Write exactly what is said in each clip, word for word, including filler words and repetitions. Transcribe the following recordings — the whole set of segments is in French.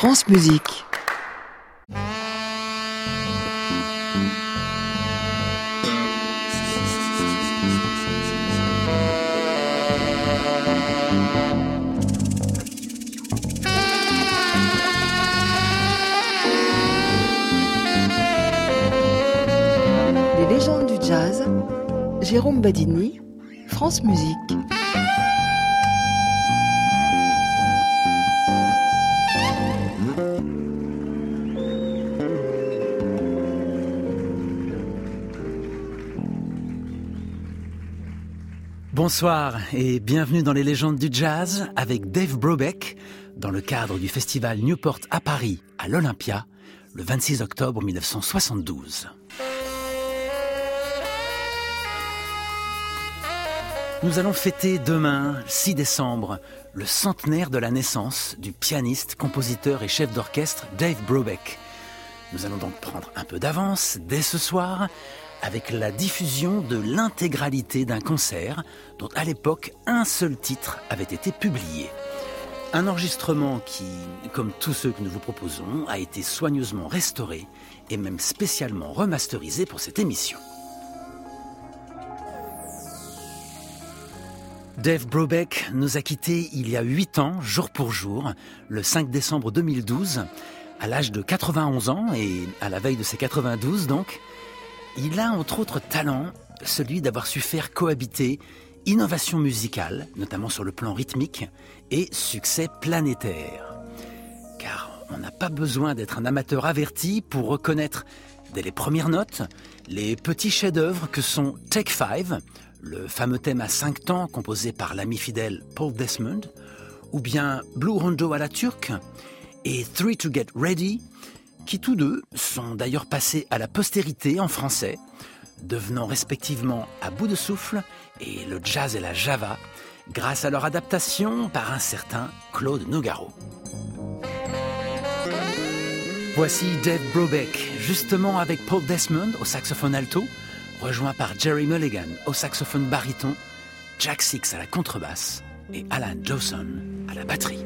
France Musique. Les légendes du jazz, Jérôme Badini, France Musique. Bonsoir et bienvenue dans les légendes du jazz avec Dave Brubeck dans le cadre du festival Newport à Paris à l'Olympia le vingt-six octobre mille neuf cent soixante-douze. Nous allons fêter demain, six décembre, le centenaire de la naissance du pianiste, compositeur et chef d'orchestre Dave Brubeck. Nous allons donc prendre un peu d'avance dès ce soir avec la diffusion de l'intégralité d'un concert dont à l'époque un seul titre avait été publié. Un enregistrement qui, comme tous ceux que nous vous proposons, a été soigneusement restauré et même spécialement remasterisé pour cette émission. Dave Brubeck nous a quittés il y a huit ans, jour pour jour, le cinq décembre deux mille douze, à l'âge de quatre-vingt-onze ans et à la veille de ses quatre-vingt-douze donc. Il a entre autres talent, celui d'avoir su faire cohabiter innovation musicale, notamment sur le plan rythmique, et succès planétaire. Car on n'a pas besoin d'être un amateur averti pour reconnaître dès les premières notes les petits chefs-d'œuvre que sont Take Five, le fameux thème à cinq temps composé par l'ami fidèle Paul Desmond, ou bien Blue Rondo à la turque, et Three to Get Ready, qui tous deux sont d'ailleurs passés à la postérité en français, devenant respectivement À bout de souffle et Le jazz et la java, grâce à leur adaptation par un certain Claude Nougaro. Voici Dave Brubeck, justement avec Paul Desmond au saxophone alto, rejoint par Jerry Mulligan au saxophone baryton, Jack Six à la contrebasse et Alan Jawson à la batterie.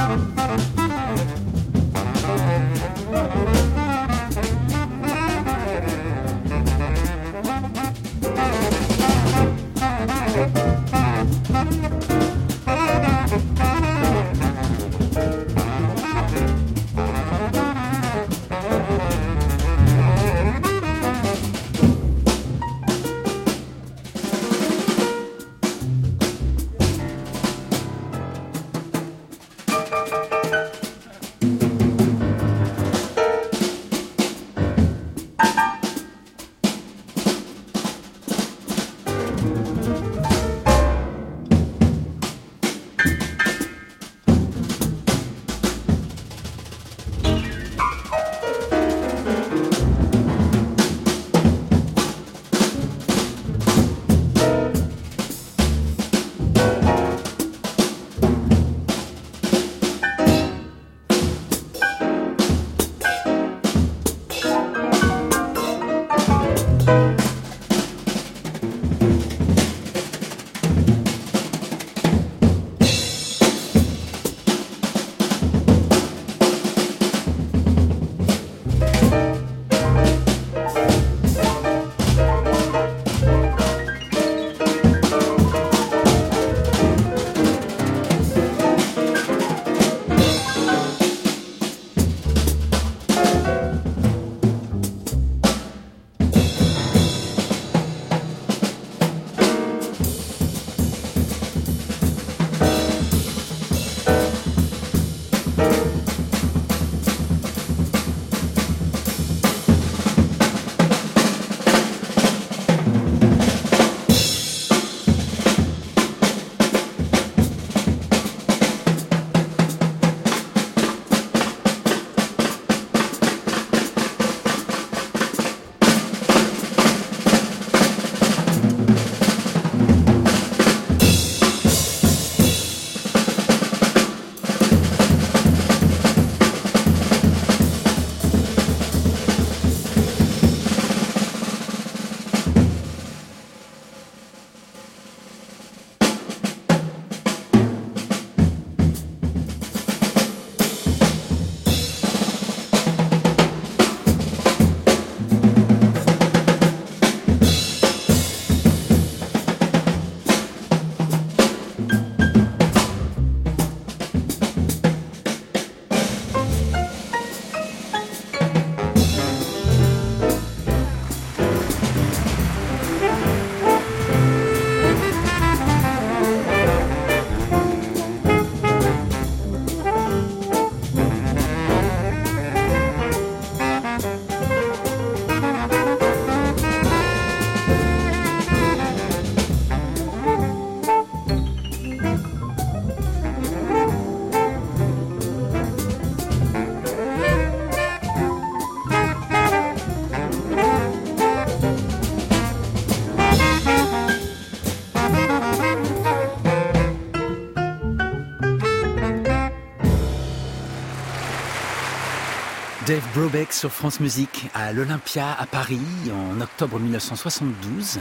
Dave Brubeck sur France Musique à l'Olympia à Paris en octobre mille neuf cent soixante-douze.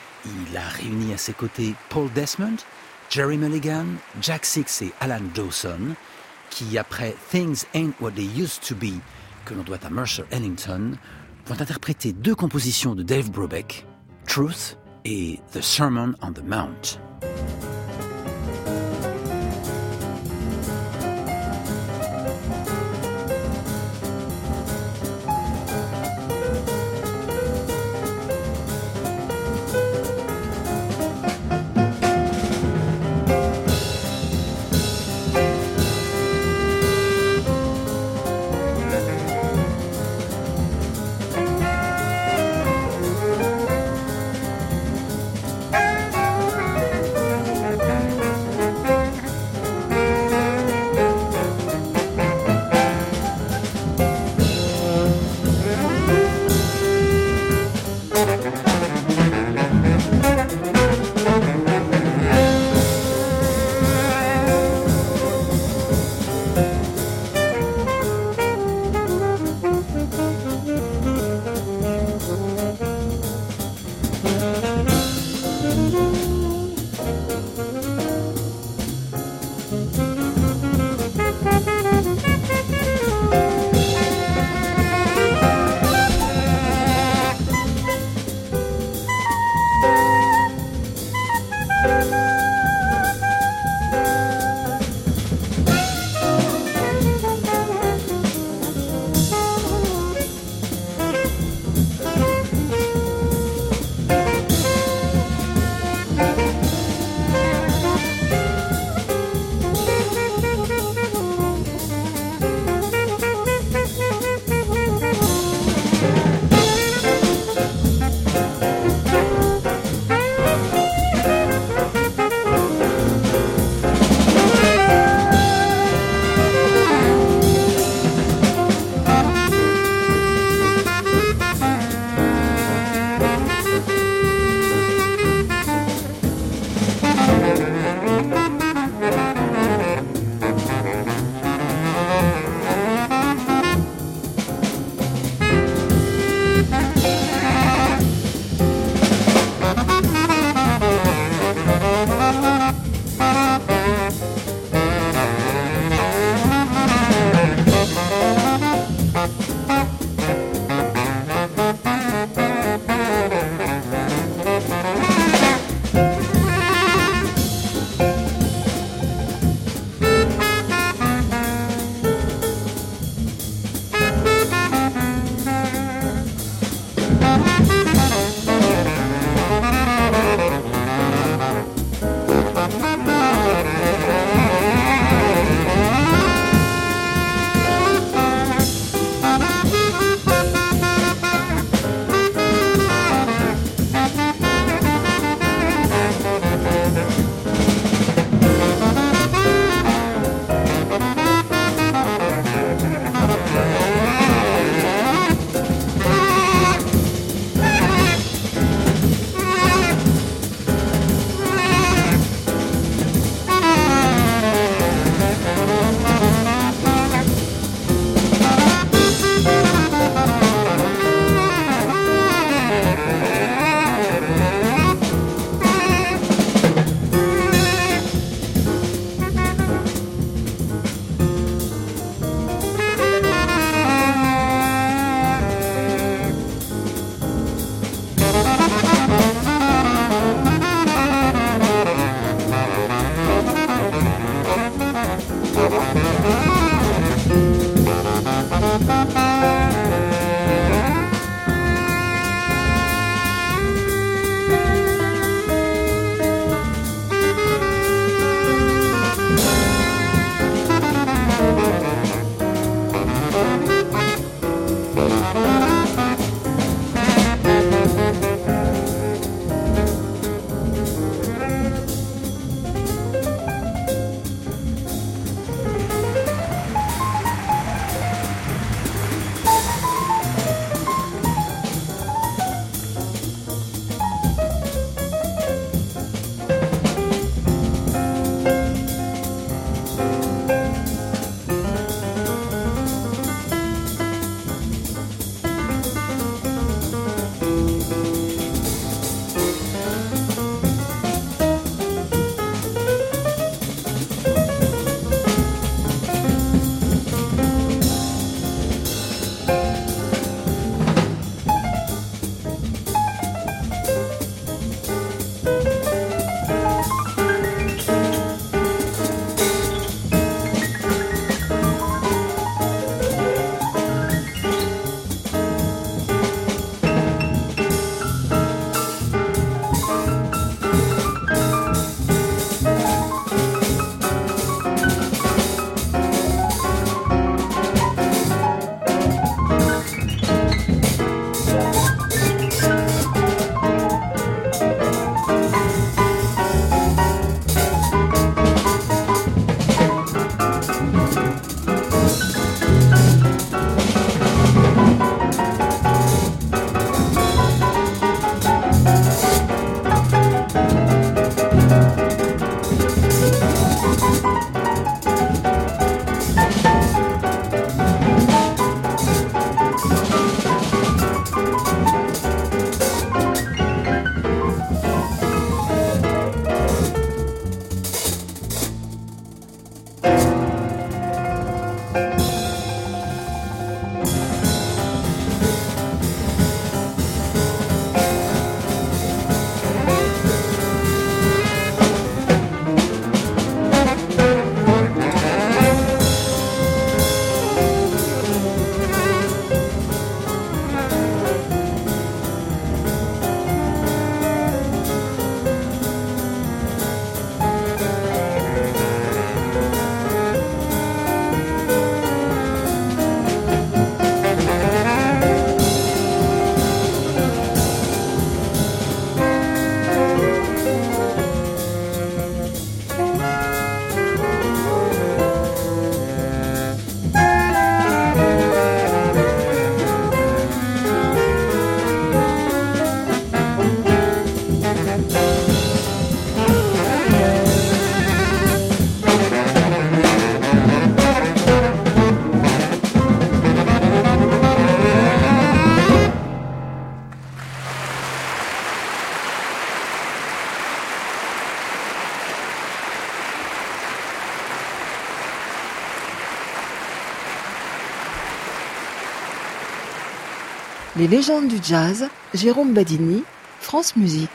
Il a réuni à ses côtés Paul Desmond, Jerry Mulligan, Jack Six et Alan Dawson, qui après Things Ain't What They Used to Be, que l'on doit à Mercer Ellington, vont interpréter deux compositions de Dave Brubeck, Truth et The Sermon on the Mount. Les légendes du jazz, Jérôme Badini, France Musique.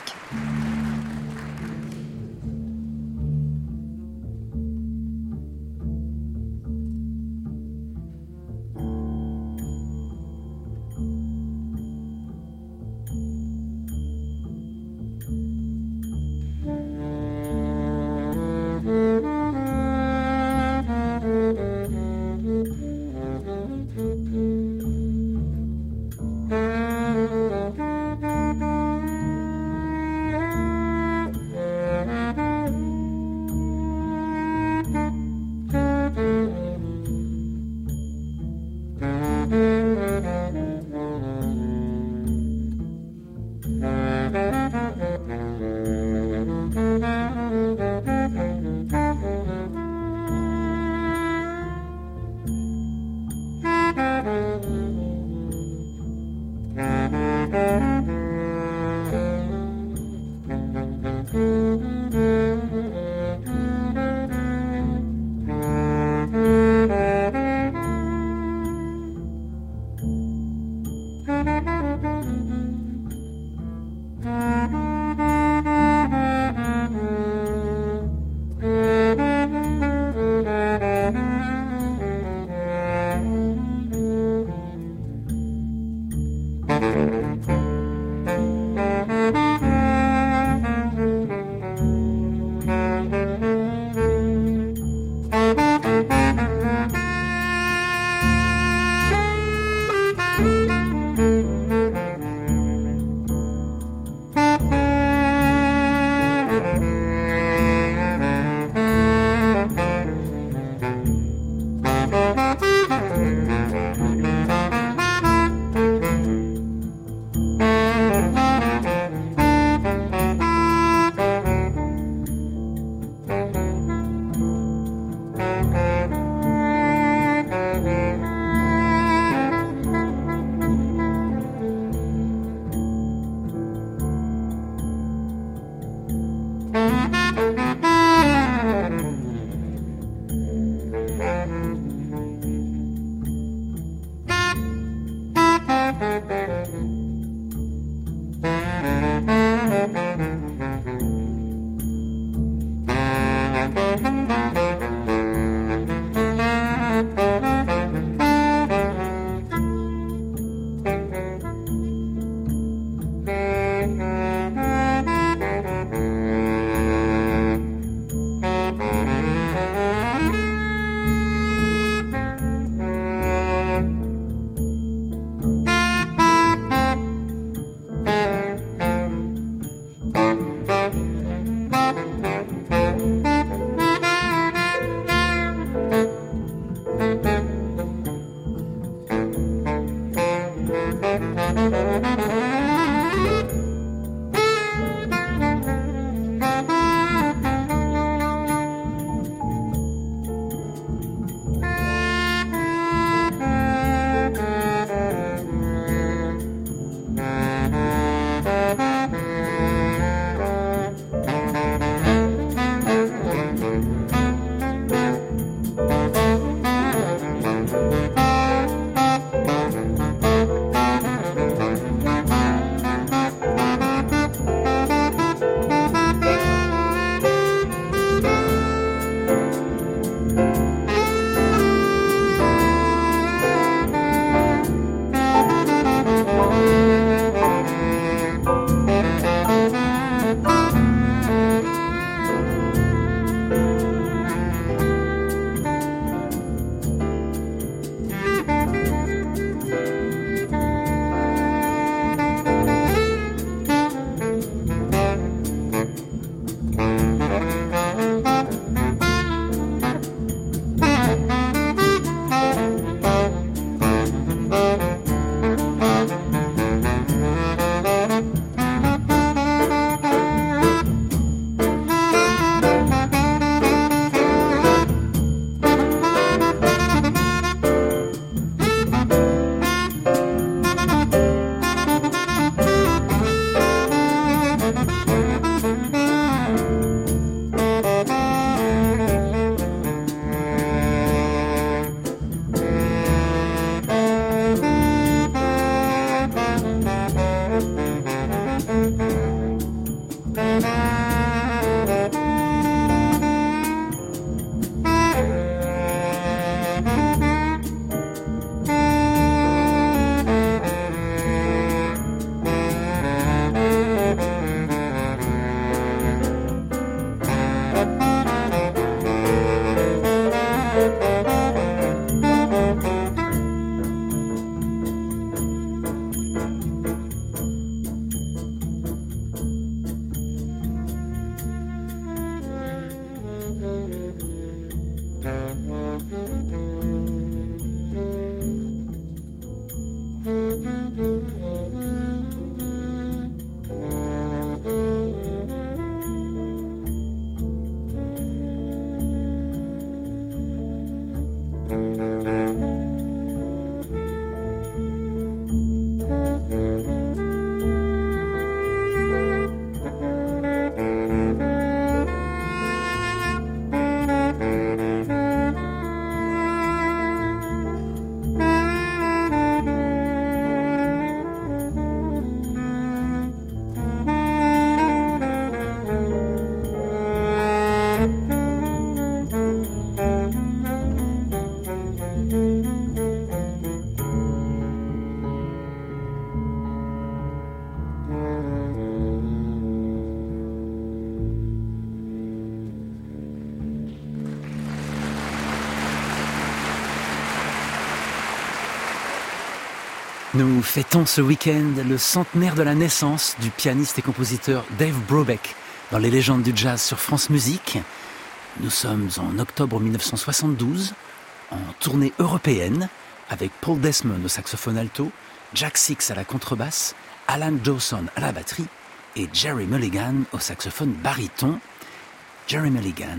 Nous fêtons ce week-end le centenaire de la naissance du pianiste et compositeur Dave Brubeck dans les légendes du jazz sur France Musique. Nous sommes en octobre mille neuf cent soixante-douze, en tournée européenne, avec Paul Desmond au saxophone alto, Jack Six à la contrebasse, Alan Dawson à la batterie et Jerry Mulligan au saxophone baryton. Jerry Mulligan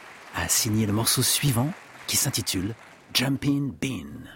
a signé le morceau suivant qui s'intitule Jumpin' Bean.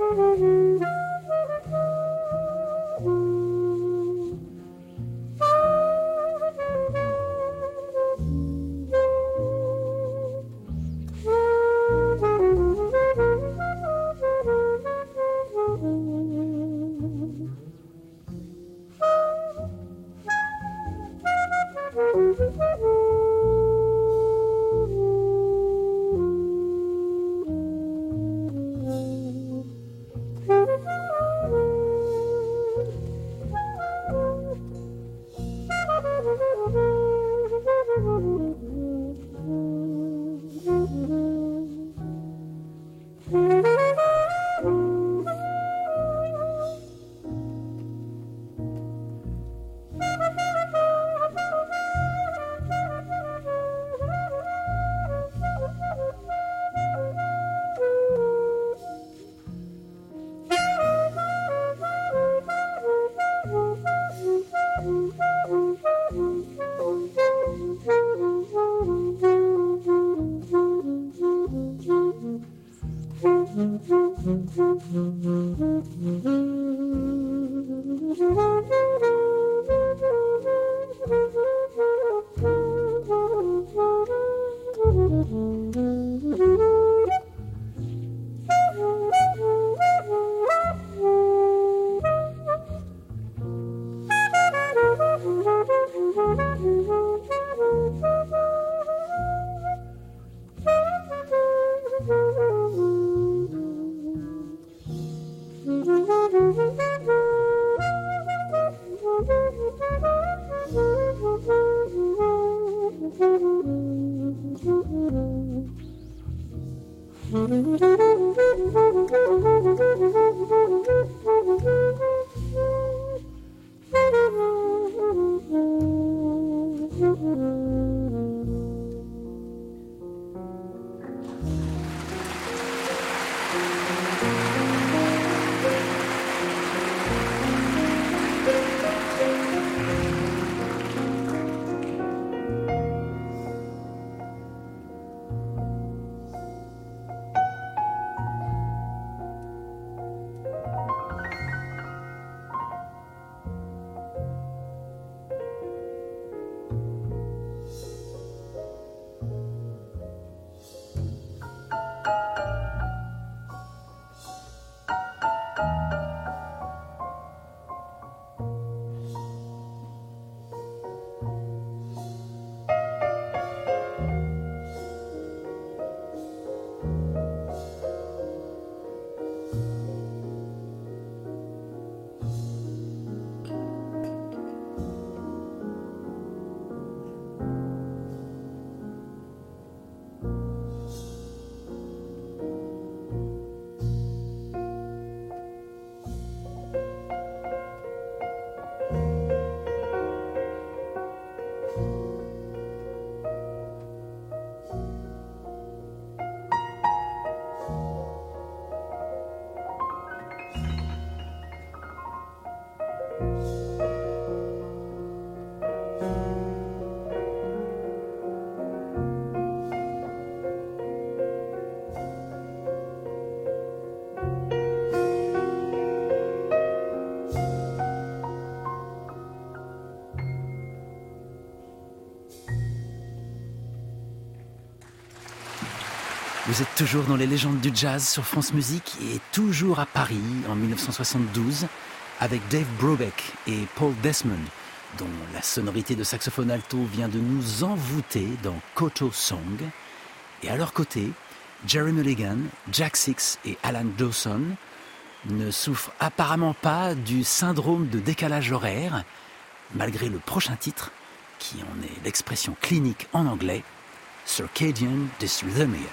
Vous êtes toujours dans les légendes du jazz sur France Musique et toujours à Paris en dix-neuf cent soixante-douze avec Dave Brubeck et Paul Desmond, dont la sonorité de saxophone alto vient de nous envoûter dans Koto Song. Et à leur côté, Jerry Mulligan, Jack Six et Alan Dawson ne souffrent apparemment pas du syndrome de décalage horaire, malgré le prochain titre, qui en est l'expression clinique en anglais, Circadian Dysrhythmia.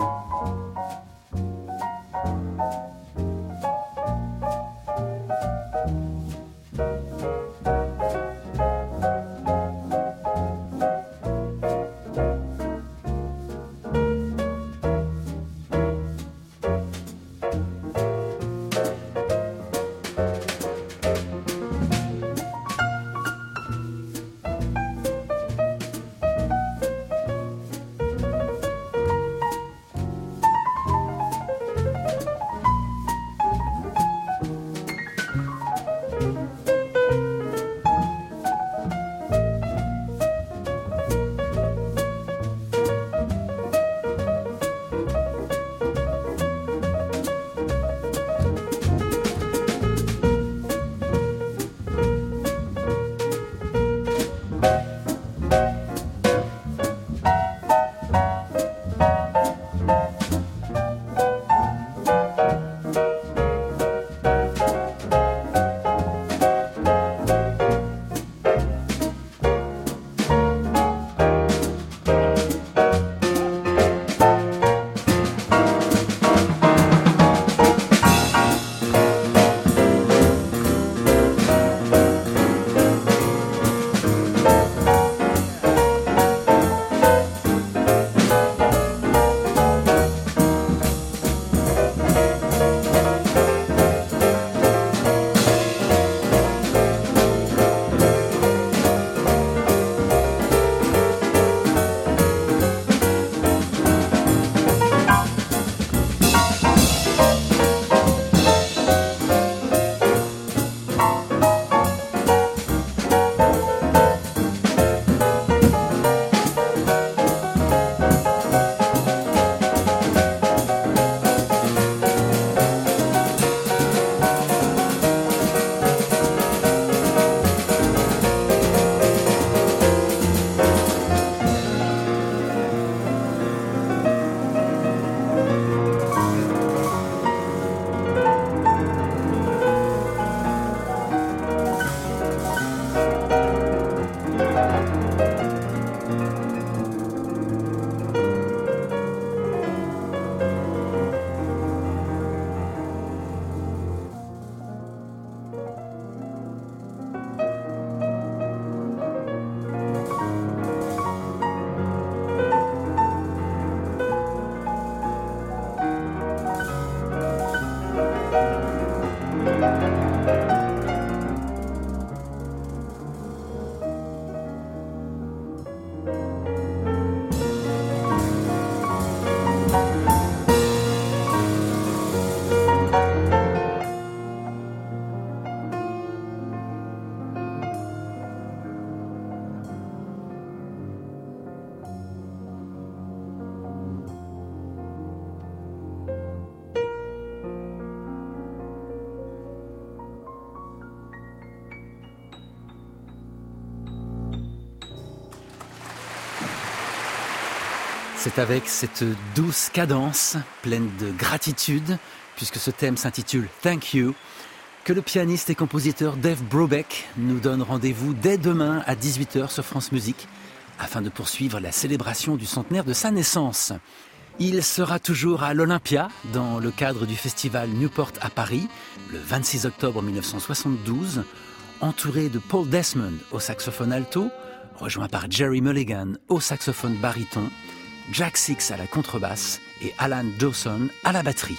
C'est avec cette douce cadence, pleine de gratitude, puisque ce thème s'intitule « Thank You », que le pianiste et compositeur Dave Brubeck nous donne rendez-vous dès demain à dix-huit heures sur France Musique, afin de poursuivre la célébration du centenaire de sa naissance. Il sera toujours à l'Olympia, dans le cadre du festival Newport à Paris, le vingt-six octobre mille neuf cent soixante-douze, entouré de Paul Desmond au saxophone alto, rejoint par Jerry Mulligan au saxophone baryton, Jack Six à la contrebasse et Alan Dawson à la batterie.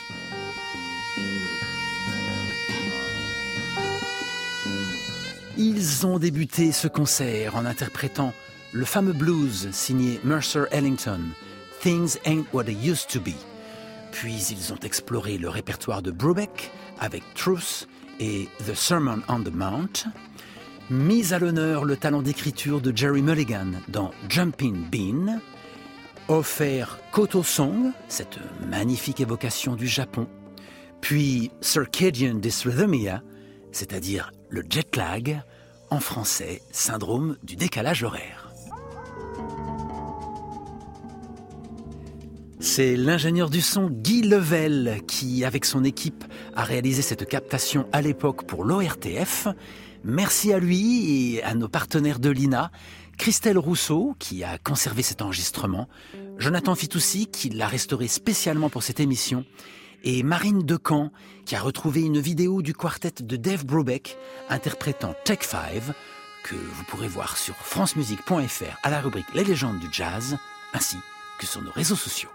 Ils ont débuté ce concert en interprétant le fameux blues signé Mercer Ellington, Things Ain't What They Used to Be. Puis ils ont exploré le répertoire de Brubeck avec Truth et The Sermon on the Mount. Mis à l'honneur le talent d'écriture de Jerry Mulligan dans Jumpin' Bean. Offert Koto Song, cette magnifique évocation du Japon. Puis Circadian Dysrhythmia, c'est-à-dire le jet lag, en français, syndrome du décalage horaire. C'est l'ingénieur du son Guy Level qui, avec son équipe, a réalisé cette captation à l'époque pour l'O R T F. Merci à lui et à nos partenaires de l'I N A Christelle Rousseau, qui a conservé cet enregistrement, Jonathan Fitoussi, qui l'a restauré spécialement pour cette émission, et Marine Decamp, qui a retrouvé une vidéo du quartet de Dave Brubeck interprétant Take Five, que vous pourrez voir sur francemusique point f r à la rubrique Les légendes du jazz, ainsi que sur nos réseaux sociaux.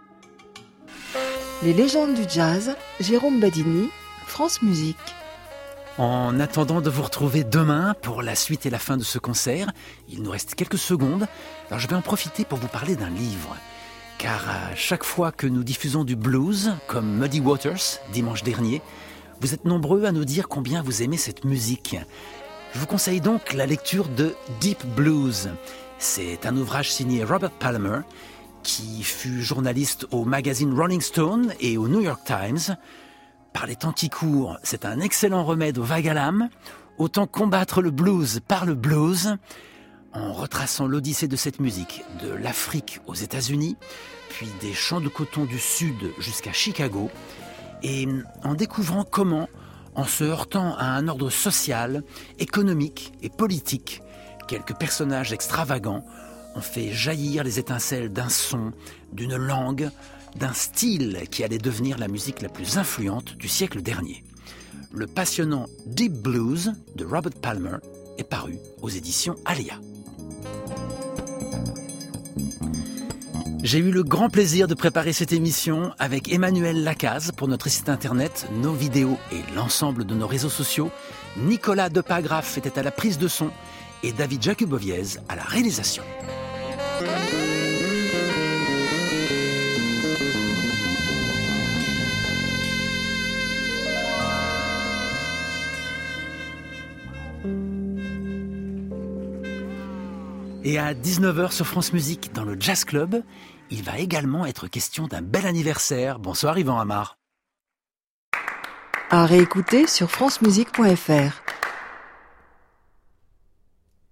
Les légendes du jazz, Jérôme Badini, France Musique. En attendant de vous retrouver demain pour la suite et la fin de ce concert, il nous reste quelques secondes, alors je vais en profiter pour vous parler d'un livre. Car à chaque fois que nous diffusons du blues, comme Muddy Waters, dimanche dernier, vous êtes nombreux à nous dire combien vous aimez cette musique. Je vous conseille donc la lecture de Deep Blues. C'est un ouvrage signé Robert Palmer, qui fut journaliste au magazine Rolling Stone et au New York Times. Par les temps qui courent, c'est un excellent remède au vague à l'âme. Autant combattre le blues par le blues, en retraçant l'odyssée de cette musique, de l'Afrique aux États-Unis, puis des champs de coton du Sud jusqu'à Chicago, et en découvrant comment, en se heurtant à un ordre social, économique et politique, quelques personnages extravagants ont fait jaillir les étincelles d'un son, d'une langue, d'un style qui allait devenir la musique la plus influente du siècle dernier. Le passionnant Deep Blues de Robert Palmer est paru aux éditions Aléa. J'ai eu le grand plaisir de préparer cette émission avec Emmanuel Lacaze pour notre site internet, nos vidéos et l'ensemble de nos réseaux sociaux. Nicolas Depagraf était à la prise de son et David Jakuboviez à la réalisation. Et à dix-neuf heures sur France Musique, dans le Jazz Club, il va également être question d'un bel anniversaire. Bonsoir Yvan Amar. À réécouter sur francemusique point f r.